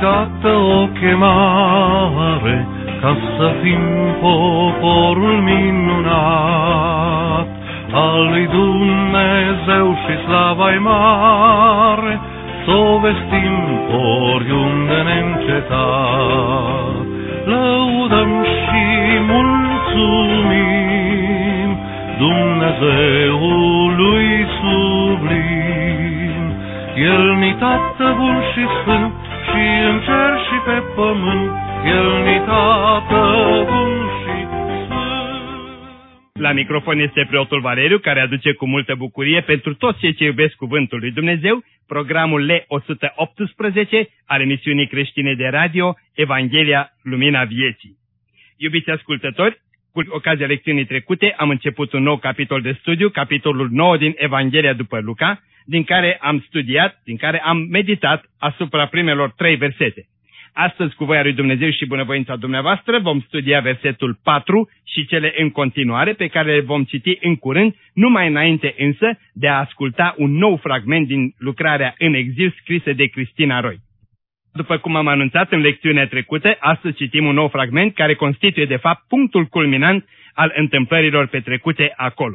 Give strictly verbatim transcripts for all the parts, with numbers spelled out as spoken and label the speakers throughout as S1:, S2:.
S1: dată o chemare ca să fim poporul minunat al lui Dumnezeu și slava-i mare, s-o vestim oriunde neîncetat. Lăudăm și mulțumim Dumnezeului sublim. El-ni Tată bun și sfânt, și în cer și pe pământ, El-ni Tată bun și sfânt.
S2: La microfon este preotul Valeriu, care aduce cu multă bucurie pentru toți cei ce iubesc Cuvântul lui Dumnezeu programul L o sută optsprezece al emisiunii creștine de radio Evanghelia Lumina Vieții. Iubiți ascultători, cu ocazia lecțiunii trecute am început un nou capitol de studiu, capitolul nouă din Evanghelia după Luca, din care am studiat, din care am meditat asupra primelor trei versete. Astăzi, cu voia lui Dumnezeu și bunăvoința dumneavoastră, vom studia versetul patru și cele în continuare, pe care le vom citi în curând, numai înainte însă de a asculta un nou fragment din lucrarea În exil scrisă de Cristina Roy. După cum am anunțat în lecțiunea trecută, astăzi citim un nou fragment care constituie de fapt punctul culminant al întâmplărilor petrecute acolo.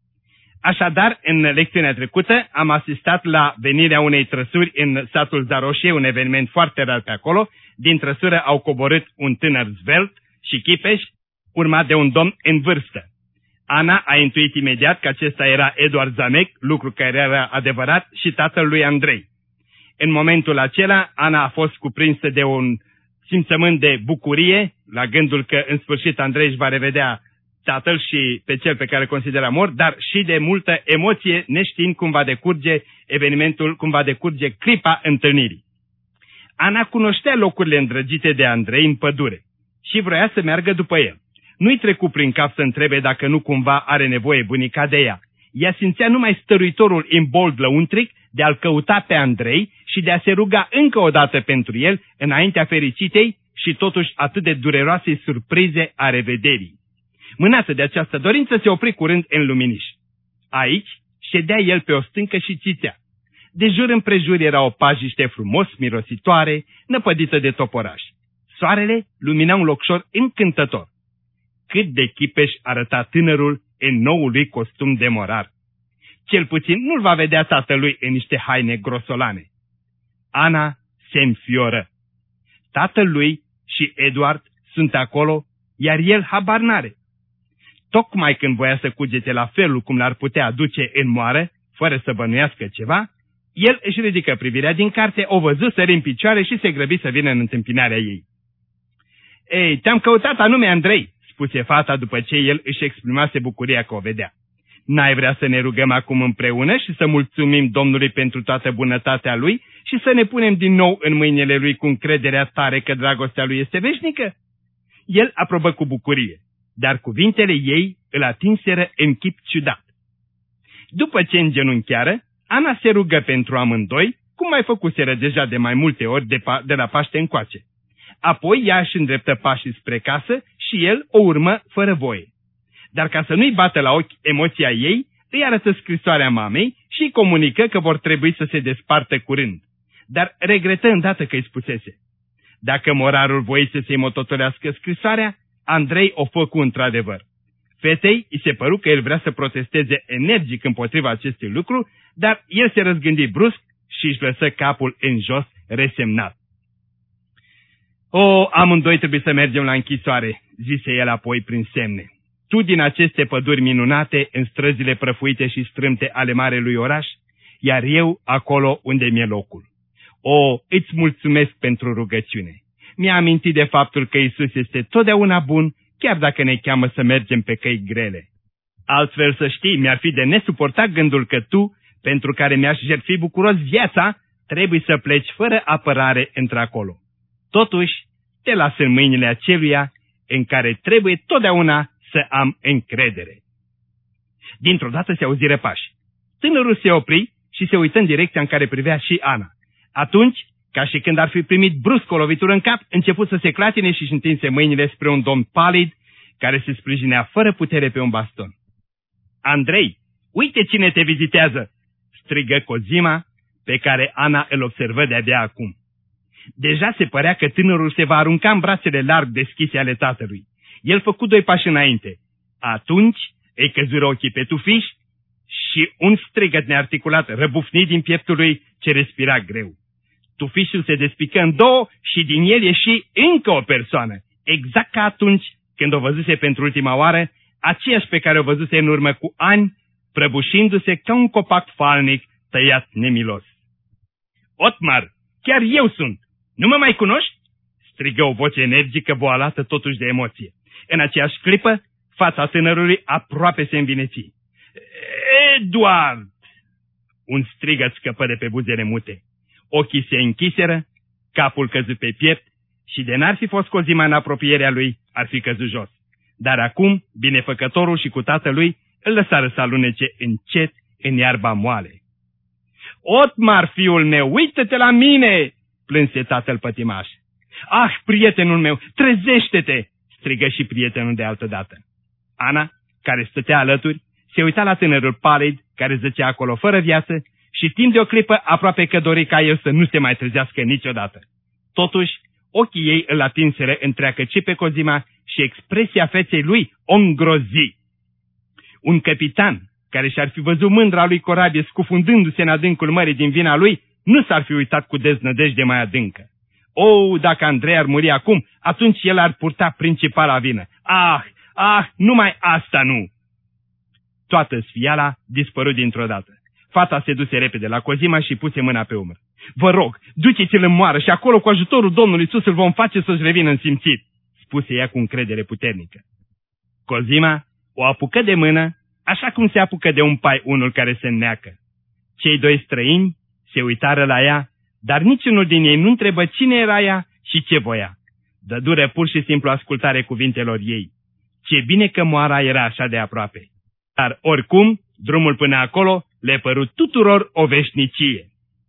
S2: Așadar, în lecțiunea trecută am asistat la venirea unei trăsuri în satul Zaroșie, un eveniment foarte rar pe acolo. Din trăsură au coborât un tânăr zvelt și chipeș, urmat de un domn în vârstă. Ana a intuit imediat că acesta era Eduard Zamec, lucru care era adevărat, și tatăl lui Andrei. În momentul acela, Ana a fost cuprinsă de un simțământ de bucurie, la gândul că în sfârșit Andrei își va revedea tatăl și pe cel pe care îl considera mort, dar și de multă emoție, neștiind cum va decurge evenimentul, cum va decurge clipa întâlnirii. Ana cunoștea locurile îndrăgite de Andrei în pădure și vroia să meargă după el. Nu-i trecu prin cap să întrebe dacă nu cumva are nevoie bunica de ea. Ea simțea numai stăruitorul imbold lăuntric de a-l căuta pe Andrei și de a se ruga încă o dată pentru el înaintea fericitei și totuși atât de dureroasei surprize a revederii. Mânată de această dorință, se opri curând în Luminiș. Aici ședea el pe o stâncă și țițea. De jur împrejur era o pajiște frumos mirositoare, năpădită de toporași. Soarele lumina un locșor încântător. Cât de chipeș arăta tânărul în noul lui costum de morar. Cel puțin nu-l va vedea tatălui în niște haine grosolane. Ana se înfioră. Tatălui și Eduard sunt acolo, iar el habar n-are. Tocmai când voia să cugete la felul cum l-ar putea aduce în moară, fără să bănuiască ceva, el își ridică privirea din carte, o văzu sări în picioare și se grăbi să vină în întâmpinarea ei. Ei, te-am căutat anume, Andrei, spuse fata după ce el își exprimase bucuria că o vedea. N-ai vrea să ne rugăm acum împreună și să mulțumim Domnului pentru toată bunătatea Lui și să ne punem din nou în mâinile Lui cu încrederea tare că dragostea Lui este veșnică? El aprobă cu bucurie, dar cuvintele ei îl atinseră în chip ciudat. După ce îngenunchiară, Ana se rugă pentru amândoi, cum mai făcuseră deja de mai multe ori de, pa- de la Paște încoace. Apoi ea își îndreptă pașii spre casă și el o urmă fără voie. Dar ca să nu-i bată la ochi emoția ei, îi arătă scrisoarea mamei și îi comunică că vor trebui să se despartă curând. Dar regretă îndată că îi spusese. Dacă morarul voise să-i mototolească scrisoarea, Andrei o făcu într-adevăr. Fetei îi se păru că el vrea să protesteze energic împotriva acestui lucru, dar el se răzgândi brusc și își lăsă capul în jos, resemnat. O, amândoi trebuie să mergem la închisoare, zise el apoi prin semne. Tu din aceste păduri minunate, în străzile prăfuite și strâmte ale marelui oraș, iar eu acolo unde mi-e locul. O, îți mulțumesc pentru rugăciune. Mi-a amintit de faptul că Iisus este totdeauna bun, chiar dacă ne cheamă să mergem pe căi grele. Altfel, să știi, mi-ar fi de nesuportat gândul că tu, pentru care mi-aș jertfi bucuros viața, trebuie să pleci fără apărare într-acolo. Totuși, te las în mâinile aceluia în care trebuie totdeauna să am încredere. Dintr-o dată se auziră pași. Tânărul se opri și se uită în direcția în care privea și Ana. Atunci, ca și când ar fi primit brusc o lovitură în cap, început să se clatine și își întinse mâinile spre un domn palid care se sprijinea fără putere pe un baston. Andrei, uite cine te vizitează! Strigă Cozima, pe care Ana îl observă de-abia acum. Deja se părea că tânărul se va arunca în brațele larg deschise ale tatălui. El făcu doi pași înainte. Atunci îi căzură ochii pe tufiș și un strigăt nearticulat răbufni din pieptul lui, ce respira greu. Tufișul se despică în două și din el ieși încă o persoană, exact ca atunci când o văzuse pentru ultima oară, aceeași pe care o văzuse în urmă cu ani, prăbușindu-se ca un copac falnic tăiat nemilos. Otmar, chiar eu sunt! Nu mă mai cunoști? Strigă o voce energică, boalată totuși de emoție. În aceeași clipă, fața tânărului aproape se învineți. Eduard! Un strigăt scăpă de pe buzele mute. Ochii se închiseră, capul căzut pe piept și de n-ar fi fost Cozima în apropierea lui, ar fi căzut jos. Dar acum, binefăcătorul și cu tatălui îl lăsară să alunece încet în iarba moale. Otmar, fiul meu, uită-te la mine! Plânse tatăl pătimaș. Ah, prietenul meu, trezește-te! Strigă și prietenul de altă dată. Ana, care stătea alături, se uita la tânărul palid, care zăcea acolo fără viață, și timp de o clipă aproape că dori ca el să nu se mai trezească niciodată. Totuși, ochii ei îl atinseră întreagăci pe Cozima și expresia feței lui o îngrozi. Un capitan, care și-ar fi văzut mândra lui corabie scufundându-se în adâncul mării din vina lui, nu s-ar fi uitat cu deznădejde mai adâncă. O, dacă Andrei ar muri acum, atunci el ar purta principala vină. Ah, ah, numai asta nu! Toată sfiala dispărut dintr-o dată. Fata se duse repede la Cozima și puse mâna pe umăr. Vă rog, duceți-l în moară și acolo cu ajutorul Domnului Iisus îl vom face să-și revină în simțit, spuse ea cu încredere puternică. Cozima o apucă de mână, așa cum se apucă de un pai unul care se înneacă. Cei doi străini se uitară la ea, dar niciunul din ei nu întrebă cine era ea și ce voia. Dădură pur și simplu ascultare cuvintelor ei. Ce bine că moara era așa de aproape. Dar oricum, drumul până acolo le păru tuturor o veșnicie.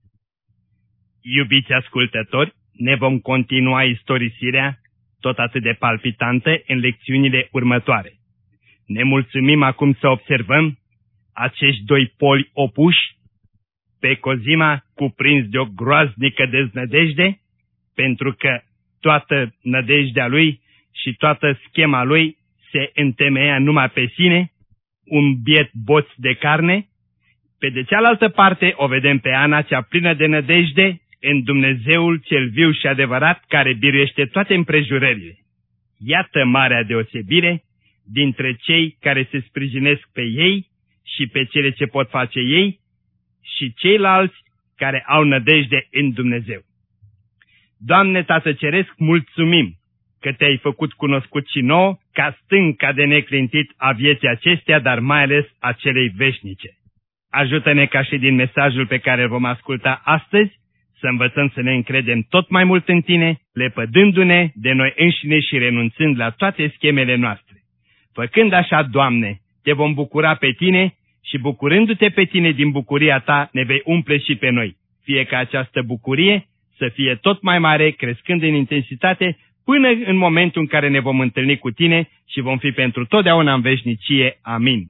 S2: Iubiți ascultători, ne vom continua istorisirea, tot atât de palpitantă, în lecțiunile următoare. Ne mulțumim acum să observăm acești doi poli opuși, pe Cozima cuprins de o groaznică deznădejde, pentru că toată nădejdea lui și toată schema lui se întemeia numai pe sine, un biet boț de carne. Pe de cealaltă parte o vedem pe Ana, cea plină de nădejde în Dumnezeul cel viu și adevărat, care biruiește toate împrejurările. Iată marea deosebire dintre cei care se sprijinesc pe ei și pe cele ce pot face ei și ceilalți care au nădejde în Dumnezeu. Doamne Tată Ceresc, mulțumim că Te-ai făcut cunoscut și nouă ca stânca de neclintit a vieții acesteia, dar mai ales a celei veșnice. Ajută-ne ca și din mesajul pe care îl vom asculta astăzi să învățăm să ne încredem tot mai mult în Tine, lepădându-ne de noi înșine și renunțând la toate schemele noastre. Făcând așa, Doamne, Te vom bucura pe Tine și bucurându-Te pe Tine din bucuria Ta ne vei umple și pe noi. Fie ca această bucurie să fie tot mai mare, crescând în intensitate, până în momentul în care ne vom întâlni cu Tine și vom fi pentru totdeauna în veșnicie. Amin.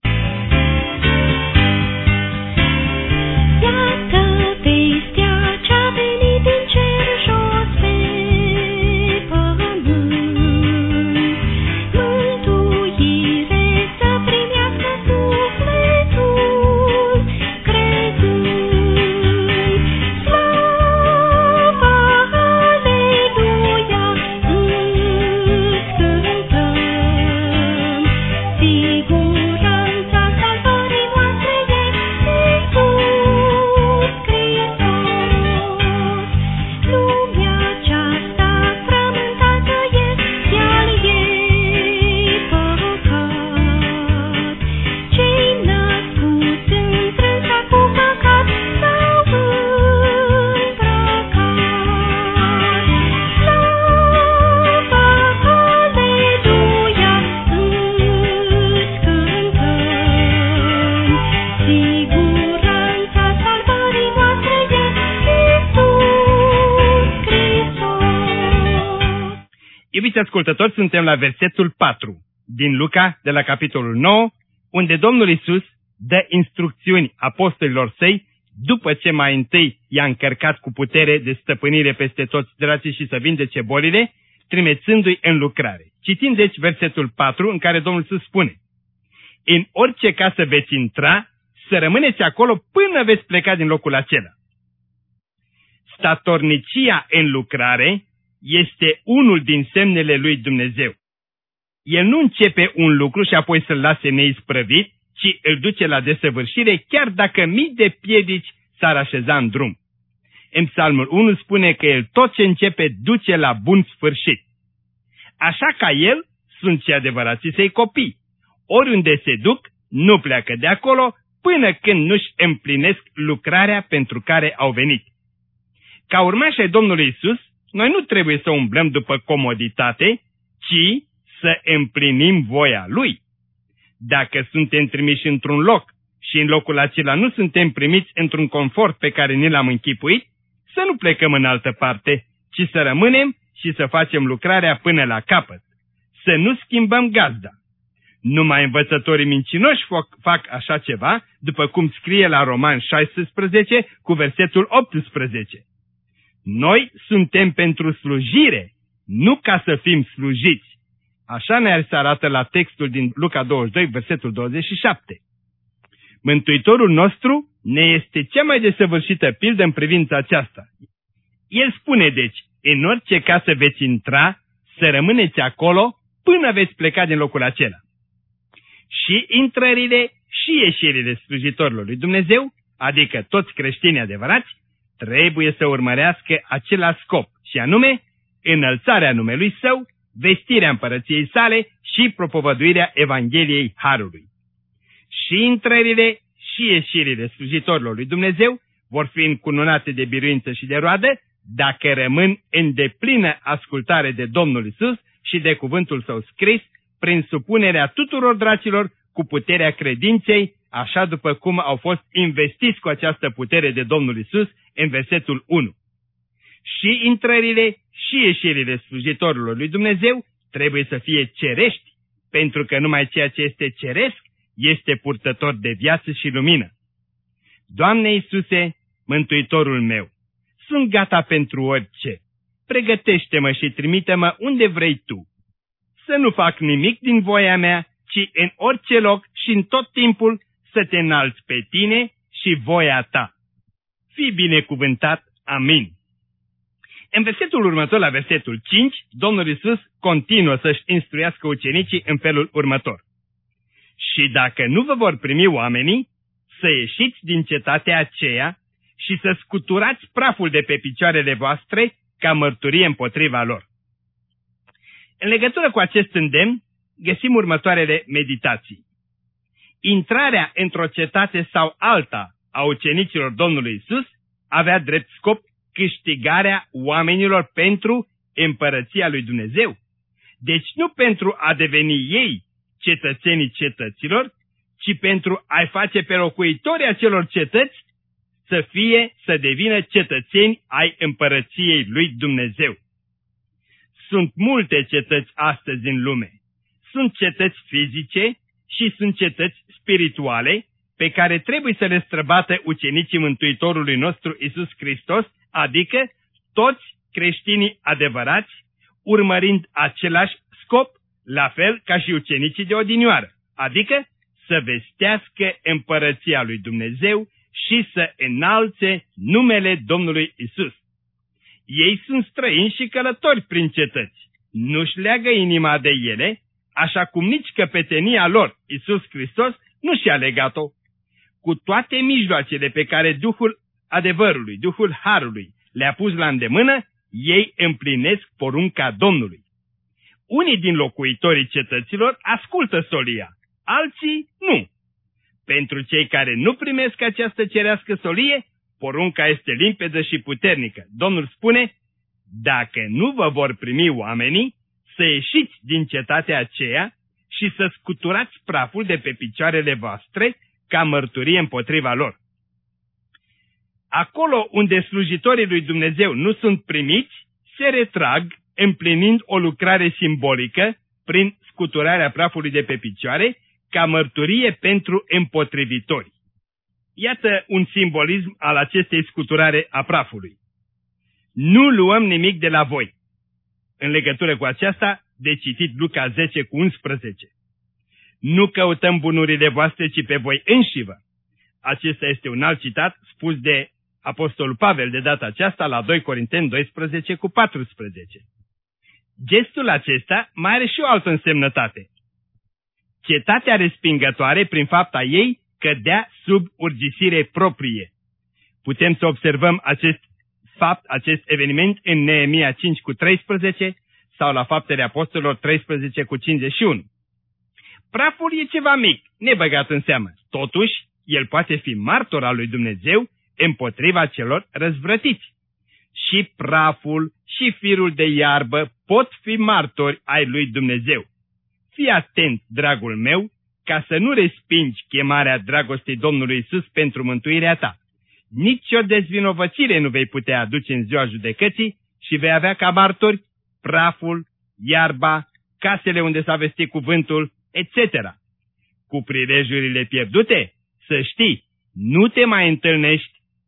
S2: Iubiți ascultători, suntem la versetul patru din Luca, de la capitolul nouă, unde Domnul Iisus dă instrucțiuni apostolilor săi după ce mai întâi i-a încărcat cu putere de stăpânire peste toți drații și să vindece bolile, trimițându-i în lucrare. Citim deci versetul patru, în care Domnul Iisus spune: în orice casă veți intra, să rămâneți acolo până veți pleca din locul acela. Statornicia în lucrare este unul din semnele lui Dumnezeu. El nu începe un lucru și apoi să-l lase neisprăvit, ci îl duce la desăvârșire chiar dacă mii de piedici s-ar așeza în drum. În Psalmul unu spune că el tot ce începe duce la bun sfârșit. Așa ca el sunt și adevărații săi copii. Oriunde se duc, nu pleacă de acolo până când nu-și împlinesc lucrarea pentru care au venit. Ca urmași ai Domnului Iisus, noi nu trebuie să umblăm după comoditate, ci să împlinim voia Lui. Dacă suntem trimiși într-un loc și în locul acela nu suntem primiți într-un confort pe care ni l-am închipuit, să nu plecăm în altă parte, ci să rămânem și să facem lucrarea până la capăt. Să nu schimbăm gazda. Numai învățătorii mincinoși fac așa ceva, după cum scrie la Romani șaisprezece cu versetul optsprezece. Noi suntem pentru slujire, nu ca să fim slujiți. Așa ne se arată la textul din Luca douăzeci și doi, versetul douăzeci și șapte. Mântuitorul nostru ne este cea mai desăvârșită pildă în privința aceasta. El spune deci, în orice casă veți intra, să rămâneți acolo până veți pleca din locul acela. Și intrările și ieșirile slujitorilor lui Dumnezeu, adică toți creștinii adevărați, trebuie să urmărească același scop, și anume înălțarea numelui Său, vestirea împărăției sale și propovăduirea Evangheliei Harului. Și intrările și ieșirile slujitorilor lui Dumnezeu vor fi încununate de biruință și de roadă dacă rămân în deplină ascultare de Domnul Iisus și de cuvântul Său scris, prin supunerea tuturor dracilor cu puterea credinței, așa după cum au fost investiți cu această putere de Domnul Iisus în versetul unu. Și intrările și ieșirile slujitorilor lui Dumnezeu trebuie să fie cerești, pentru că numai ceea ce este ceresc este purtător de viață și lumină. Doamne Iisuse, Mântuitorul meu, sunt gata pentru orice. Pregătește-mă și trimite-mă unde vrei Tu. Să nu fac nimic din voia mea, ci în orice loc și în tot timpul să Te înalți pe Tine și voia Ta. Fii binecuvântat. Amin. În versetul următor, la versetul cinci, Domnul Iisus continuă să-și instruiască ucenicii în felul următor. Și dacă nu vă vor primi oamenii, să ieșiți din cetatea aceea și să scuturați praful de pe picioarele voastre ca mărturie împotriva lor. În legătură cu acest îndemn, găsim următoarele meditații. Intrarea într-o cetate sau alta a ucenicilor Domnului Iisus avea drept scop câștigarea oamenilor pentru împărăția lui Dumnezeu. Deci nu pentru a deveni ei cetățenii cetăților, ci pentru a-i face pe locuitorii acelor cetăți să fie, să devină cetățeni ai împărăției lui Dumnezeu. Sunt multe cetăți astăzi în lume. Sunt cetăți fizice și sunt cetăți spirituale pe care trebuie să le străbată ucenicii Mântuitorului nostru Iisus Hristos, adică toți creștinii adevărați, urmărind același scop, la fel ca și ucenicii de odinioară, adică să vestească împărăția lui Dumnezeu și să înalțe numele Domnului Iisus. Ei sunt străini și călători prin cetăți, nu-și leagă inima de ele, așa cum nici căpetenia lor, Iisus Hristos, nu și-a legat-o. Cu toate mijloacele pe care Duhul adevărului, Duhul Harului le-a pus la îndemână, ei împlinesc porunca Domnului. Unii din locuitorii cetăților ascultă solia, alții nu. Pentru cei care nu primesc această cerească solie, porunca este limpedă și puternică. Domnul spune, dacă nu vă vor primi oamenii, să ieșiți din cetatea aceea și să scuturați praful de pe picioarele voastre ca mărturie împotriva lor. Acolo unde slujitorii lui Dumnezeu nu sunt primiți, se retrag, împlinind o lucrare simbolică prin scuturarea prafului de pe picioare, ca mărturie pentru împotrivitori. Iată un simbolism al acestei scuturare a prafului. Nu luăm nimic de la voi. În legătură cu aceasta, de citit Luca zece cu unsprezece. Nu căutăm bunurile voastre, ci pe voi înșivă. Acesta este un alt citat spus de Apostolul Pavel de data aceasta la doi Corinteni doisprezece cu paisprezece. Gestul acesta mai are și o altă însemnătate. Cetatea respingătoare, prin fapta ei, cădea sub urgisire proprie. Putem să observăm acest fapt, acest eveniment în Neemia cinci cu treisprezece sau la Faptele Apostolilor treisprezece cu cincizeci și unu. Praful e ceva mic, nebăgat în seamă. Totuși, el poate fi martor al lui Dumnezeu împotriva celor răzvrătiți. Și praful și firul de iarbă pot fi martori ai lui Dumnezeu. Fii atent, dragul meu, ca să nu respingi chemarea dragostei Domnului Iisus pentru mântuirea ta. Nici o dezvinovățire nu vei putea aduce în ziua judecății și vei avea ca martori praful, iarba, casele unde s-a vestit cuvântul, et cetera. Cu prilejurile pierdute, să știi, nu te mai întâlnești.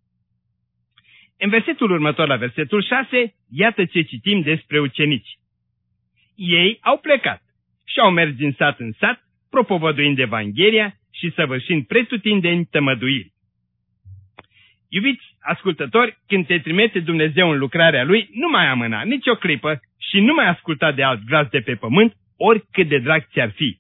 S2: În versetul următor, la versetul șase, iată ce citim despre ucenici. Ei au plecat și au mers din sat în sat, propovăduind Evanghelia și săvârșind pretutindeni tămăduiri. Iubiți ascultători, când te trimite Dumnezeu în lucrarea Lui, nu mai amâna nicio clipă și nu mai asculta de alt glas de pe pământ, oricât de drag ți-ar fi.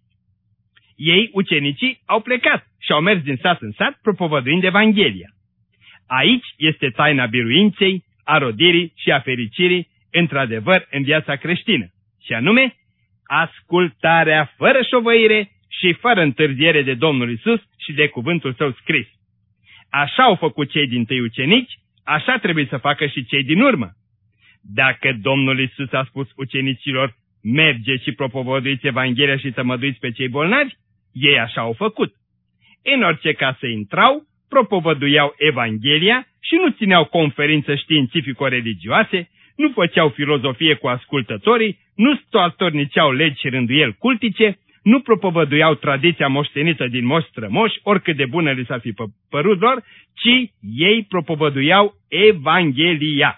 S2: Ei, ucenicii, au plecat și au mers din sat în sat, propovăduind Evanghelia. Aici este taina biruinței, a rodirii și a fericirii, într-adevăr, în viața creștină, și anume, ascultarea fără șovăire și fără întârziere de Domnul Iisus și de cuvântul Său scris. Așa au făcut cei dintâi ucenici, așa trebuie să facă și cei din urmă. Dacă Domnul Iisus a spus ucenicilor, mergeți și propovăduiți Evanghelia și tămăduiți pe cei bolnavi, ei așa au făcut. În orice casă intrau, propovăduiau Evanghelia și nu țineau conferințe științifico-religioase, nu făceau filozofie cu ascultătorii, nu statorniceau legi și rânduieli cultice, nu propovăduiau tradiția moștenită din moși strămoși, oricât de bună li s-ar fi părut lor, ci ei propovăduiau Evanghelia.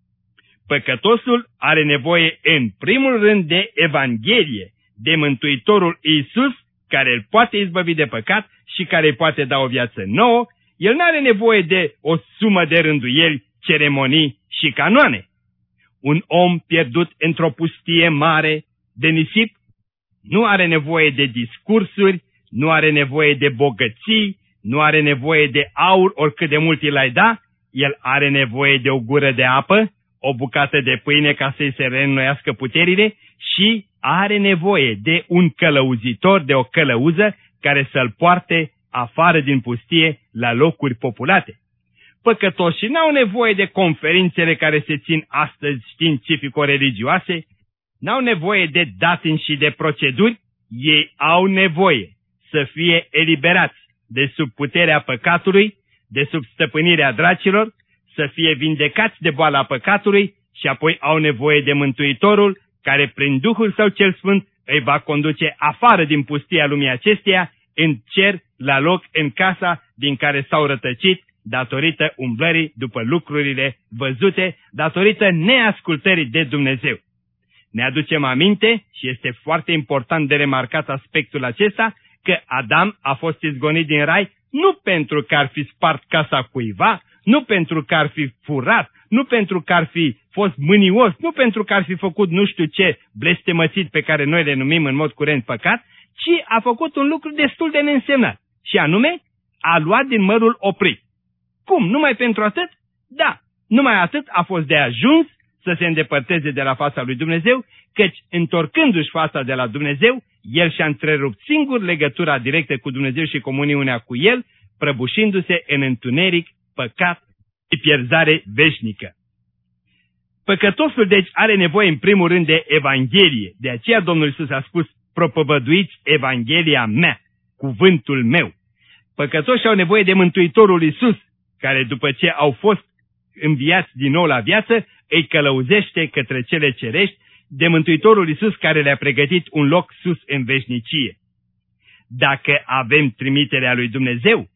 S2: Păcătosul are nevoie în primul rând de Evanghelie, de Mântuitorul Iisus, care îl poate izbăvi de păcat și care îi poate da o viață nouă. El nu are nevoie de o sumă de rânduieli, ceremonii și canoane. Un om pierdut într-o pustie mare de nisip nu are nevoie de discursuri, nu are nevoie de bogății, nu are nevoie de aur, oricât de mult îl ai da, el are nevoie de o gură de apă, o bucată de pâine ca să-i se reînnoiască puterile și are nevoie de un călăuzitor, de o călăuză care să-l poarte afară din pustie la locuri populate. Păcătoșii n-au nevoie de conferințele care se țin astăzi științifico-religioase, n-au nevoie de datini și de proceduri, ei au nevoie să fie eliberați de sub puterea păcatului, de sub stăpânirea dracilor, să fie vindecați de boala păcatului și apoi au nevoie de Mântuitorul, care prin Duhul Său cel Sfânt îi va conduce afară din pustia lumii acesteia, în cer, la loc, în casa din care s-au rătăcit, datorită umblării după lucrurile văzute, datorită neascultării de Dumnezeu. Ne aducem aminte, și este foarte important de remarcat aspectul acesta, că Adam a fost izgonit din rai nu pentru că ar fi spart casa cuiva, nu pentru că ar fi furat, nu pentru că ar fi fost mânios, nu pentru că ar fi făcut nu știu ce blestemățit pe care noi le numim în mod curent păcat, ci a făcut un lucru destul de neînsemnat, și anume a luat din mărul oprit. Cum? Numai pentru atât? Da, numai atât a fost de ajuns să se îndepărteze de la fața lui Dumnezeu, căci întorcându-și fața de la Dumnezeu, el și-a întrerupt singur legătura directă cu Dumnezeu și comuniunea cu el, prăbușindu-se în întuneric, păcat și pierzare veșnică. Păcătosul deci are nevoie în primul rând de Evanghelie, de aceea Domnul Iisus a spus, propovăduiți Evanghelia mea, cuvântul meu. Păcătoșii au nevoie de Mântuitorul Iisus, care după ce au fost înviați din nou la viață, îi călăuzește către cele cerești, de Mântuitorul Iisus care le-a pregătit un loc sus în veșnicie. Dacă avem trimiterea lui Dumnezeu,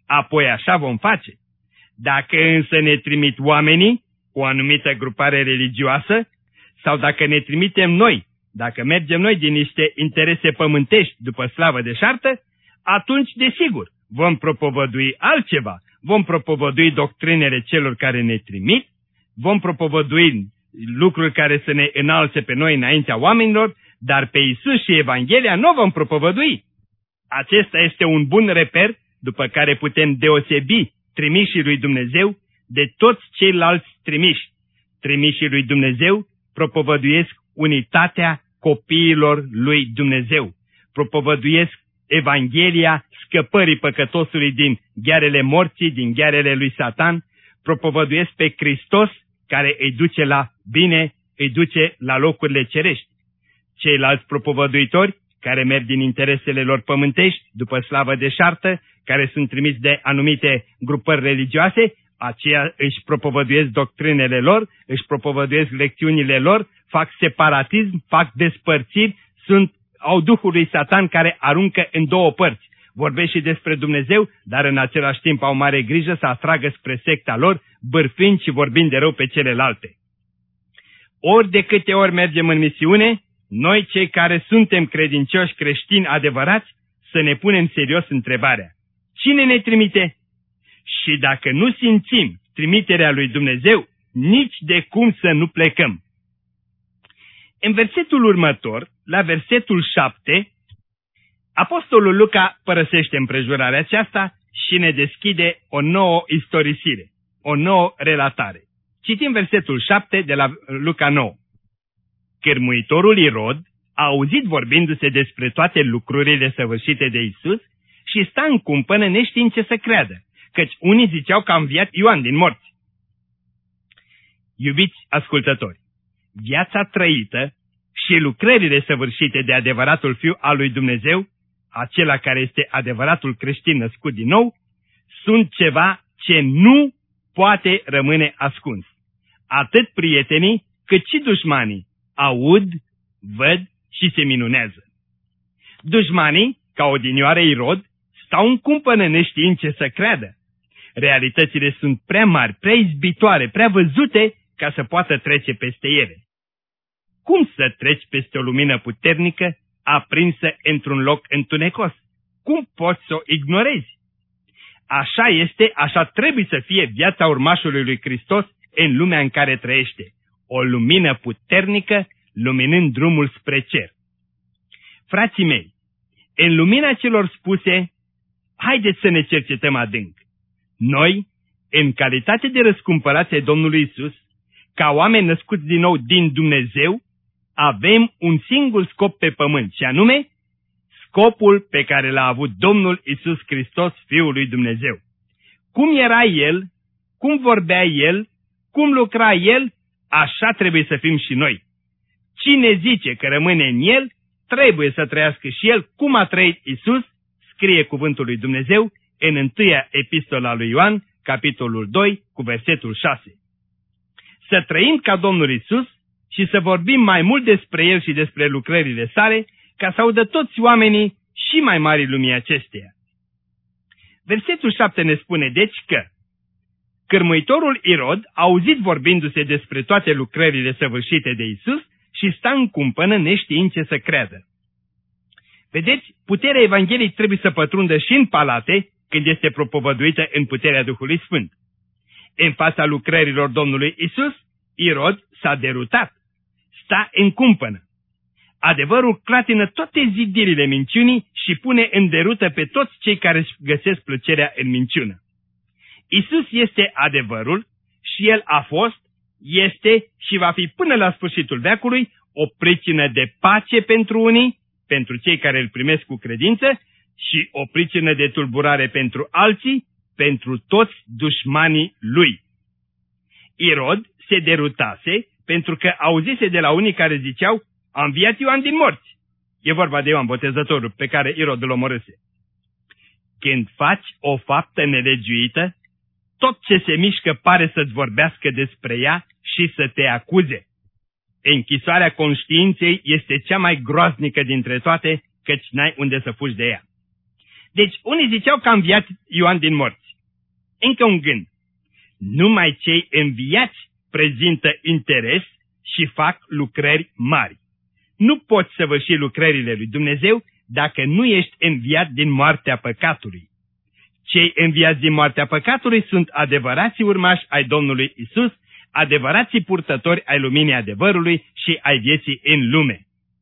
S2: apoi așa vom face. Dacă însă ne trimit oamenii, o anumită grupare religioasă, sau dacă ne trimitem noi, dacă mergem noi din niște interese pământești după slavă deșartă, atunci, desigur, vom propovădui altceva, vom propovădui doctrinele celor care ne trimit, vom propovădui lucruri care să ne înalțe pe noi înaintea oamenilor, dar pe Iisus și Evanghelia nu vom propovădui. Acesta este un bun reper după care putem deosebi trimișii lui Dumnezeu de toți ceilalți trimiși. Trimișii lui Dumnezeu propovăduiesc unitatea copiilor lui Dumnezeu. Propovăduiesc Evanghelia scăpării păcătosului din ghearele morții, din ghearele lui Satan. Propovăduiesc pe Hristos care îi duce la bine, îi duce la locurile cerești. Ceilalți propovăduitori care merg din interesele lor pământești, după slavă deșartă, care sunt trimiși de anumite grupări religioase, aceia își propovăduiesc doctrinele lor, își propovăduiesc lecțiunile lor, fac separatism, fac despărțiri, sunt, au Duhul lui Satan care aruncă în două părți. Vorbesc și despre Dumnezeu, dar în același timp au mare grijă să atragă spre secta lor, bârfind și vorbind de rău pe celelalte. Ori de câte ori mergem în misiune, noi cei care suntem credincioși creștini adevărați, să ne punem serios întrebarea: cine ne trimite? Și dacă nu simțim trimiterea lui Dumnezeu, nici de cum să nu plecăm. În versetul următor, la versetul șapte, apostolul Luca părăsește împrejurarea aceasta și ne deschide o nouă istorisire, o nouă relatare. Citim versetul șapte de la Luca nouă. Cârmuitorul Irod a auzit vorbindu-se despre toate lucrurile săvârșite de Iisus și sta în cumpănă neștiind ce să creadă, căci unii ziceau că a înviat Ioan din morți. Iubiți ascultători, viața trăită și lucrările săvârșite de adevăratul Fiu al lui Dumnezeu, acela care este adevăratul creștin născut din nou, sunt ceva ce nu poate rămâne ascuns. Atât prietenii cât și dușmanii aud, văd și se minunează. Dușmanii, ca odinioară Irod, stau în cumpănă neștiind ce să creadă. Realitățile sunt prea mari, prea izbitoare, prea văzute ca să poată trece peste ele. Cum să treci peste o lumină puternică aprinsă într-un loc întunecos? Cum poți să o ignorezi? Așa este, așa trebuie să fie viața urmașului lui Hristos în lumea în care trăiește. O lumină puternică luminând drumul spre cer. Frații mei, în lumina celor spuse, haideți să ne cercetăm adânc. Noi, în calitate de răscumpărați ai Domnului Iisus, ca oameni născuți din nou din Dumnezeu, avem un singur scop pe pământ, și anume scopul pe care l-a avut Domnul Iisus Hristos, Fiul lui Dumnezeu. Cum era El, cum vorbea El, cum lucra El, așa trebuie să fim și noi. Cine zice că rămâne în El, trebuie să trăiască și El cum a trăit Iisus, scrie cuvântul lui Dumnezeu în întâia epistola lui Ioan, capitolul doi, cu versetul șase. Să trăim ca Domnul Iisus și să vorbim mai mult despre El și despre lucrările sale, ca să audă toți oamenii și mai mari lumii acesteia. Versetul șapte ne spune deci că cârmuitorul Irod a auzit vorbindu-se despre toate lucrările săvârșite de Iisus și sta în cumpănă neștiind ce să creadă. Vedeți, puterea Evangheliei trebuie să pătrundă și în palate când este propovăduită în puterea Duhului Sfânt. În fața lucrărilor Domnului Iisus, Irod s-a derutat, sta în cumpănă. Adevărul clatină toate zidirile minciunii și pune în derută pe toți cei care își găsesc plăcerea în minciună. Iisus este adevărul și El a fost, este și va fi până la sfârșitul veacului o pricină de pace pentru unii, pentru cei care îl primesc cu credință, și o pricină de tulburare pentru alții, pentru toți dușmanii lui. Irod se derutase pentru că auzise de la unii care ziceau: a înviat Ioan din morți. E vorba de Ioan Botezătorul pe care Irod îl omorâse. Când faci o faptă nelegiuită, tot ce se mișcă pare să-ți vorbească despre ea și să te acuze. Închisoarea conștiinței este cea mai groaznică dintre toate, căci n-ai unde să fugi de ea. Deci unii ziceau că a înviat Ioan din morți. Încă un gând. Numai cei înviați prezintă interes și fac lucrări mari. Nu poți săvârși lucrările lui Dumnezeu dacă nu ești înviat din moartea păcatului. Cei înviați din moartea păcatului sunt adevărații urmași ai Domnului Isus, adevărații purtători ai luminii adevărului și ai vieții în lume.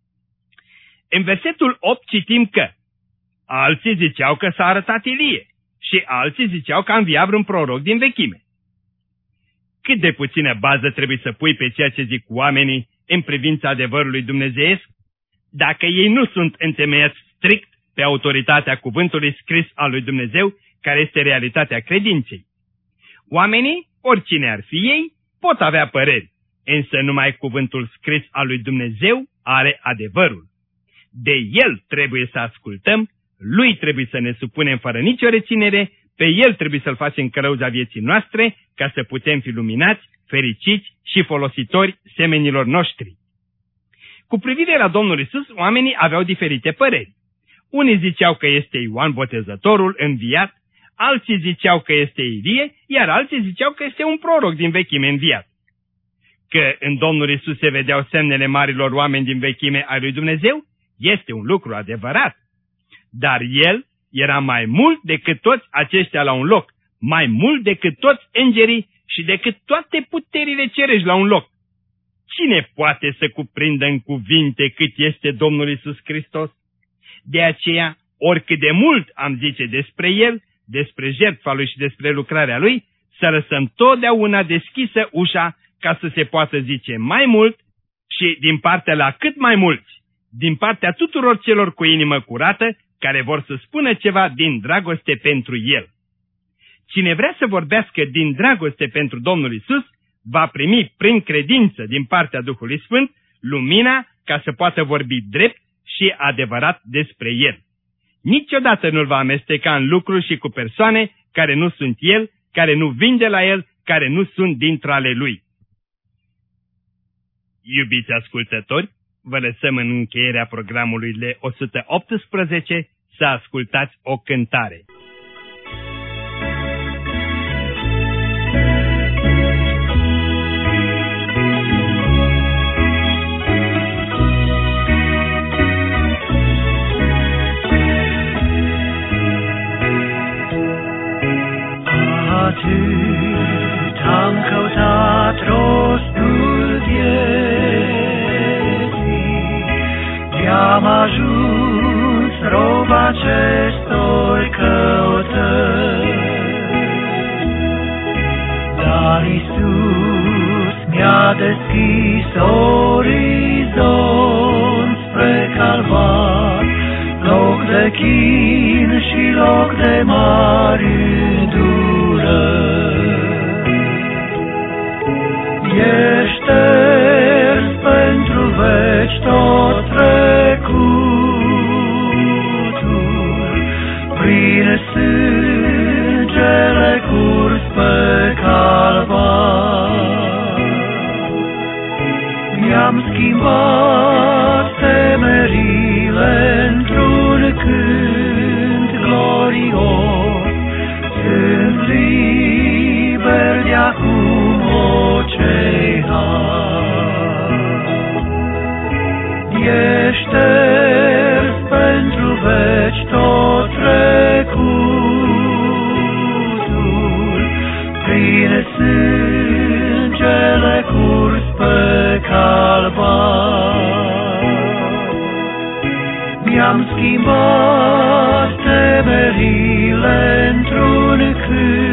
S2: În versetul opt citim că alții ziceau că s-a arătat Ilie și alții ziceau că a înviat vreun proroc din vechime. Cât de puțină bază trebuie să pui pe ceea ce zic oamenii în privința adevărului dumnezeiesc, dacă ei nu sunt întemeiați strict pe autoritatea cuvântului scris al lui Dumnezeu, care este realitatea credinței. Oamenii, oricine ar fi ei, pot avea păreri, însă numai cuvântul scris al lui Dumnezeu are adevărul. De el trebuie să ascultăm, lui trebuie să ne supunem fără nicio reținere, pe el trebuie să-l facem călăuza vieții noastre, ca să putem fi luminați, fericiți și folositori semenilor noștri. Cu privire la Domnul Isus, oamenii aveau diferite păreri. Unii ziceau că este Ioan Botezătorul înviat, alții ziceau că este Ilie, iar alții ziceau că este un proroc din vechime înviat. Că în Domnul Isus se vedeau semnele marilor oameni din vechime ai lui Dumnezeu, este un lucru adevărat. Dar el era mai mult decât toți aceștia la un loc, mai mult decât toți îngerii și decât toate puterile cerești la un loc. Cine poate să cuprindă în cuvinte cât este Domnul Isus Hristos? De aceea, oricât de mult am zice despre el, despre jertfa lui și despre lucrarea lui, să lăsăm totdeauna deschisă ușa ca să se poată zice mai mult și din partea la cât mai mulți, din partea tuturor celor cu inimă curată, care vor să spună ceva din dragoste pentru el. Cine vrea să vorbească din dragoste pentru Domnul Isus, va primi prin credință din partea Duhului Sfânt lumina ca să poată vorbi drept și adevărat despre el. Niciodată nu-l va amesteca în lucruri și cu persoane care nu sunt el, care nu vin de la el, care nu sunt dintre ale lui. Iubiți ascultători, vă lăsăm în încheierea programului L o sută optsprezece să ascultați o cântare.
S3: Atât am căutat rostul vieții, i-am ajuns rob acestor căutări. Dar Iisus mi-a deschis orizont spre Calvar, loc de chin și loc de mari îndurări. Ești șters pentru veci tot trecutul, prin sângele curs pe Calvar. Mi-am schimbat temerile într-un cânt glorios, sunt liber de acum, o ce har. Ești șters pentru veci tot trecutul, prin sângele curs pe Calvar. Mi-am schimbat temerile într-un cânt